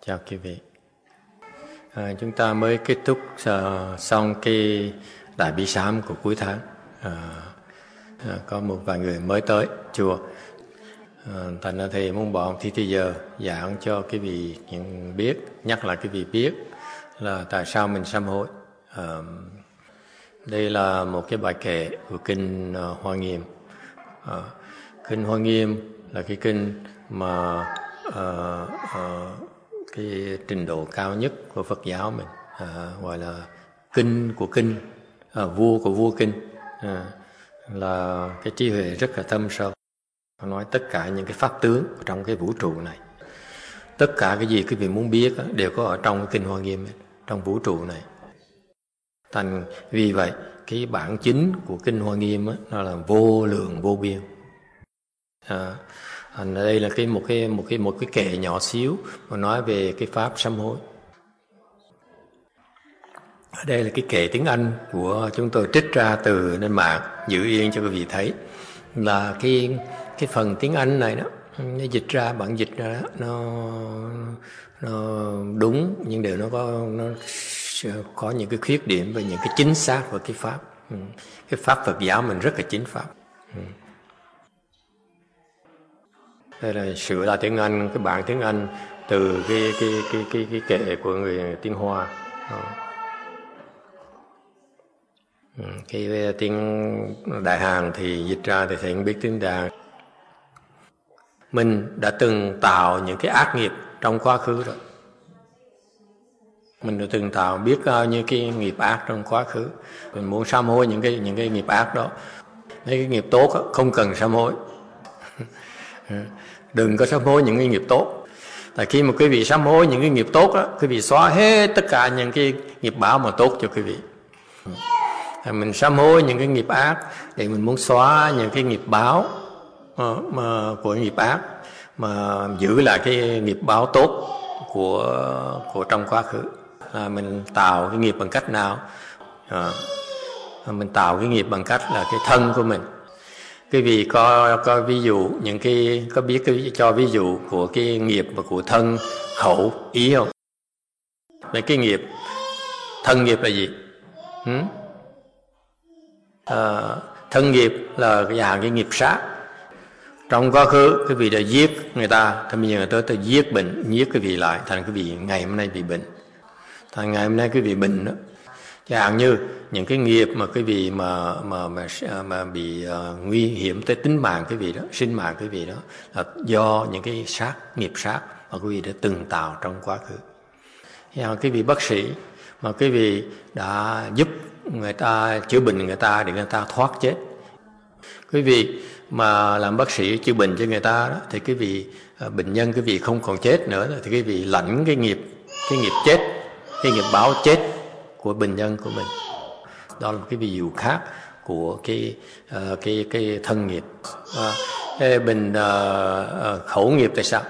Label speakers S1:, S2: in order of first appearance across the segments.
S1: Chào quý vị. Chúng ta mới kết thúc xong cái đại bi sám của cuối tháng. Có một vài người mới tới chùa. Thành ra thầy muốn bọn thì giờ giảng cho quý vị biết, nhắc lại quý vị biết là tại sao mình sám hối. Đây là một cái bài kệ của kinh Hoa Nghiêm. Kinh Hoa Nghiêm là cái kinh mà cái trình độ cao nhất của Phật giáo mình, gọi là kinh của kinh, vua của vua kinh, là cái trí huệ rất là thâm sâu. Nó nói tất cả những cái pháp tướng trong cái vũ trụ này, tất cả cái gì quý vị muốn biết đều có ở trong cái kinh Hoa Nghiêm, trong vũ trụ này. Vì vậy cái bản chính của kinh Hoa Nghiêm nó là vô lượng vô biên. Đây là một cái kệ nhỏ xíu mà nói về cái pháp sám hối. Ở đây là cái kệ tiếng Anh của chúng tôi trích ra từ trên mạng, giữ yên cho quý vị thấy là cái phần tiếng Anh này đó, nó dịch ra, bản dịch ra đó, nó đúng, nhưng đều nó có những cái khuyết điểm và những cái chính xác của cái pháp. Cái pháp Phật giáo mình rất là chính pháp. Đây là sửa lại tiếng Anh, cái bản tiếng Anh từ cái kệ của người tiếng Hoa. Cái tiếng Đại Hàn thì dịch ra thì thầy không biết tiếng Đại Hàn. Mình đã từng tạo những cái ác nghiệp trong quá khứ rồi. Mình đã từng tạo biết bao nhiêu cái nghiệp ác trong quá khứ. Mình muốn sám hối những cái nghiệp ác đó. Mấy cái nghiệp tốt đó, không cần sám hối. Đừng có sám hối những cái nghiệp tốt. Tại khi mà quý vị sám hối những cái nghiệp tốt đó, quý vị xóa hết tất cả những cái nghiệp báo mà tốt cho quý vị. Mình sám hối những cái nghiệp ác để mình muốn xóa những cái nghiệp báo của nghiệp ác, mà giữ lại cái nghiệp báo tốt của trong quá khứ. Mình tạo cái nghiệp bằng cách nào? Mình tạo cái nghiệp bằng cách là cái thân của mình. Quý vị có ví dụ có biết cho ví dụ của cái nghiệp và của thân, khẩu, ý không? Vậy cái nghiệp thân nghiệp là gì? Thân nghiệp là cái nghiệp sát. Trong quá khứ quý vị đã giết người ta, thì bây giờ tới giết quý vị lại, thành quý vị ngày hôm nay bị bệnh. Thành ngày hôm nay quý vị bệnh đó. Chẳng hạn như những cái nghiệp mà quý vị mà bị nguy hiểm tới tính mạng quý vị đó, sinh mạng quý vị đó, là do những cái nghiệp sát mà quý vị đã từng tạo trong quá khứ. Quý vị bác sĩ mà quý vị đã giúp người ta chữa bệnh người ta để người ta thoát chết. Quý vị mà làm bác sĩ chữa bệnh cho người ta đó, thì quý vị bệnh nhân quý vị không còn chết nữa, thì quý vị lãnh cái nghiệp chết, cái nghiệp báo chết của bệnh nhân của mình. Đó là một cái ví dụ khác của cái thân nghiệp. Khẩu nghiệp tại sao?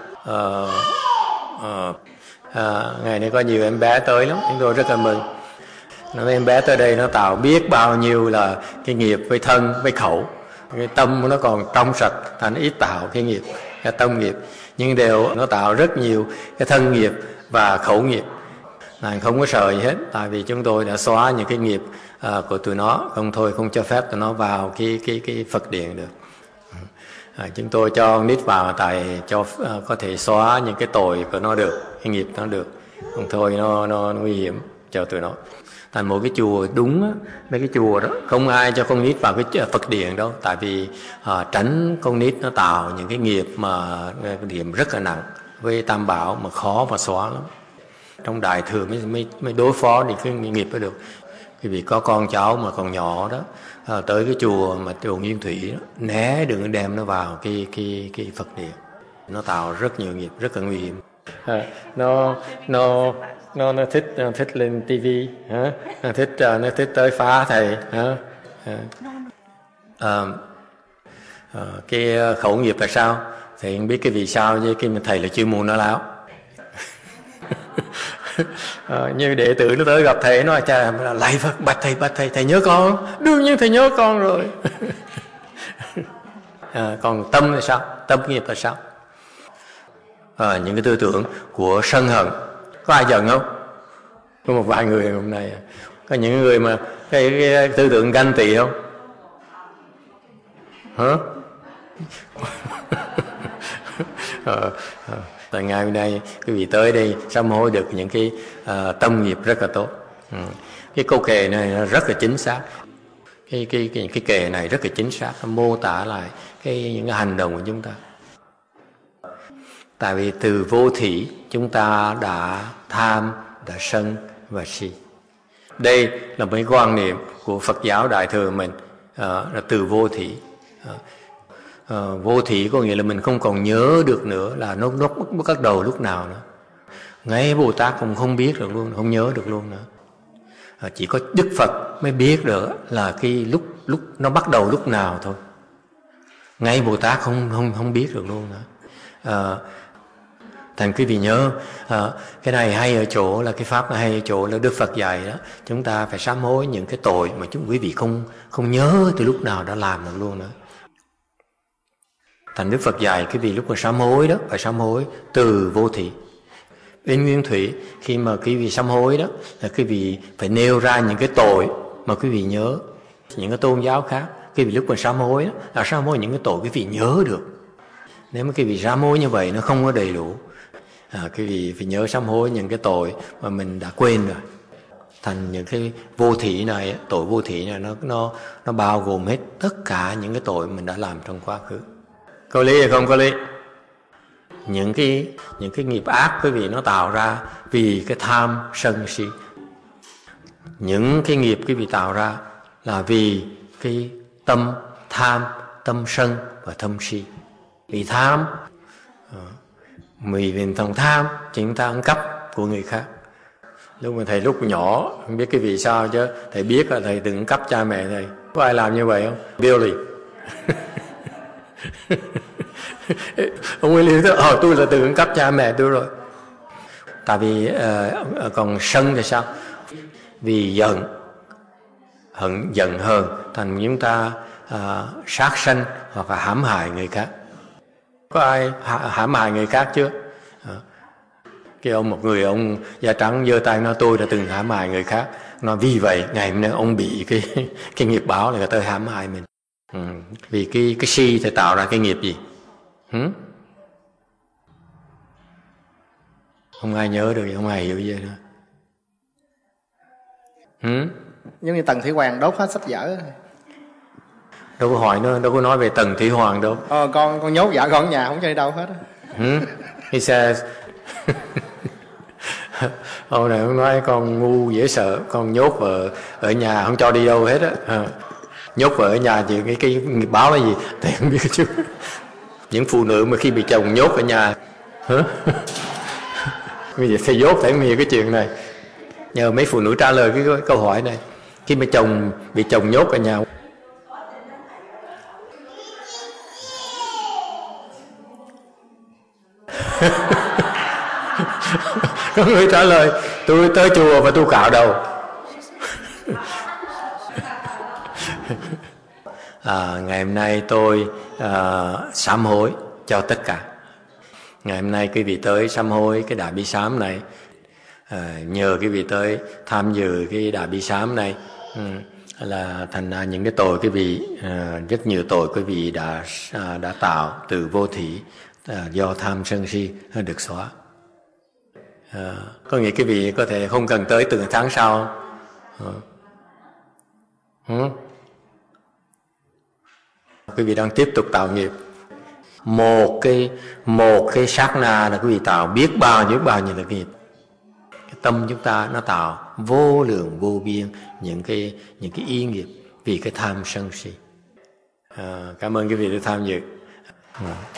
S1: Ngày nay có nhiều em bé tới lắm, chúng tôi rất là mừng. Mấy em bé tới đây nó tạo biết bao nhiêu là cái nghiệp với thân với khẩu. Cái tâm nó còn trong sạch, thành ít tạo cái nghiệp, cái tâm nghiệp, nhưng đều nó tạo rất nhiều cái thân nghiệp và khẩu nghiệp. Này không có sợ gì hết, tại vì chúng tôi đã xóa những cái nghiệp của tụi nó, không cho phép tụi nó vào cái Phật điện được. Chúng tôi cho nít vào tại cho có thể xóa những cái tội của nó được, cái nghiệp nó được, không thôi nó nguy hiểm cho tụi nó. Thành một cái chùa đúng á, mấy cái chùa đó không ai cho con nít vào cái Phật điện đâu, tại vì tránh con nít nó tạo những cái nghiệp mà điểm rất là nặng với tam bảo mà khó mà xóa lắm. Trong đại thừa mới đối phó thì cái nghiệp đó được. Quý vị có con cháu mà còn nhỏ đó, tới cái chùa mà chùa Nguyên Thủy đó, né đừng đem nó vào cái Phật điện. Nó tạo rất nhiều nghiệp, rất là nguy hiểm. Nó thích lên tivi, nó thích tới phá thầy. Cái khẩu nghiệp là sao? Thầy không biết cái vì sao với cái thầy là chuyên môn nói láo. Như đệ tử nó tới gặp thầy nói cha lạy Phật, bạch thầy nhớ con. Đương nhiên thầy nhớ con rồi. Còn tâm là sao? Tâm nghiệp là sao? những cái tư tưởng của sân hận. Có ai giận không? Có một vài người hôm nay. Có những người mà cái tư tưởng ganh tị không? Hả? Tại ngày hôm nay quý vị tới đây sám hối được những cái tâm nghiệp rất là tốt. Cái câu kệ này rất là chính xác. Cái kệ này rất là chính xác, nó mô tả lại những cái hành động của chúng ta. Tại vì từ vô thỉ chúng ta đã tham, đã sân và si. Đây là một cái quan niệm của Phật giáo Đại thừa mình, là từ vô thỉ. Vô thỉ có nghĩa là mình không còn nhớ được nữa là nó bắt đầu lúc nào nữa. Ngay Bồ Tát cũng không biết được luôn, không nhớ được luôn nữa. Chỉ có Đức Phật mới biết được là cái lúc nó bắt đầu lúc nào thôi. Ngay Bồ Tát không biết được luôn nữa. Thành quý vị nhớ, cái này hay ở chỗ là cái pháp này hay ở chỗ là Đức Phật dạy đó, chúng ta phải sám hối những cái tội mà quý vị không nhớ từ lúc nào đã làm được luôn nữa. Thành Đức Phật dạy quý vị lúc mà sám hối đó, phải sám hối từ vô thỉ. Bên Nguyên Thủy khi mà quý vị sám hối đó là quý vị phải nêu ra những cái tội mà quý vị nhớ. Những cái tôn giáo khác quý vị lúc mà sám hối đó, là sám hối những cái tội quý vị nhớ được. Nếu mà quý vị sám hối như vậy nó không có đầy đủ, quý vị phải nhớ sám hối những cái tội mà mình đã quên rồi. Thành những cái vô thỉ này, tội vô thỉ này nó bao gồm hết tất cả những cái tội mình đã làm trong quá khứ. Có lý hay không có lý? Những cái nghiệp ác quý vị nó tạo ra vì cái tham sân si. Những cái nghiệp quý vị tạo ra là vì cái tâm tham, tâm sân và tâm si. Vì tham, vì thằng tham chúng ta ăn cắp của người khác. Lúc mà thầy lúc nhỏ không biết cái vì sao chứ thầy biết là thầy từng cắp cha mẹ thầy. Có ai làm như vậy không? Billy. Ông William nói tôi là từng cắp cha mẹ tôi rồi. Tại vì còn sân thì sao? Vì giận hờn thành chúng ta sát sanh hoặc là hãm hại người khác. Có ai hãm hại người khác chưa? Một người ông da trắng giơ tay nói tôi đã từng hãm hại người khác. Nói vì vậy ngày hôm nay ông bị cái nghiệp báo là người ta hãm hại mình. Vì cái si thì tạo ra cái nghiệp gì? Không ai nhớ được, không ai hiểu gì nữa.
S2: Giống như Tần Thủy Hoàng đốt hết sách vở.
S1: Đâu có hỏi nữa, đâu có nói về Tần Thủy Hoàng đâu.
S2: Con nhốt vợ con ở nhà không cho đi đâu hết.
S1: He says ông này ông nói con ngu dễ sợ, con nhốt vợ ở nhà không cho đi đâu hết á. Nhốt vợ ở nhà thì cái nghiệp báo là gì thầy không biết chứ. Những phụ nữ mà khi bị chồng nhốt ở nhà bây giờ thầy dốt thầy không hiểu cái chuyện này. Nhờ mấy phụ nữ trả lời cái câu hỏi này. Khi mà chồng bị chồng nhốt ở nhà, có người trả lời tôi tới chùa và tôi cạo đầu. Ngày hôm nay tôi sám hối cho tất cả. Ngày hôm nay quý vị tới sám hối cái đại bi sám này, nhờ quý vị tới tham dự cái đại bi sám này, là thành ra những cái tội quý vị, rất nhiều tội quý vị đã tạo từ vô thỉ, do tham sân si được xóa. Có nghĩa quý vị có thể không cần tới từ tháng sau. Quý vị đang tiếp tục tạo nghiệp. Một cái sát na là quý vị tạo biết bao nhiêu là nghiệp. Cái tâm chúng ta nó tạo vô lượng vô biên những cái ý nghiệp vì cái tham sân si. Cảm ơn quý vị đã tham dự.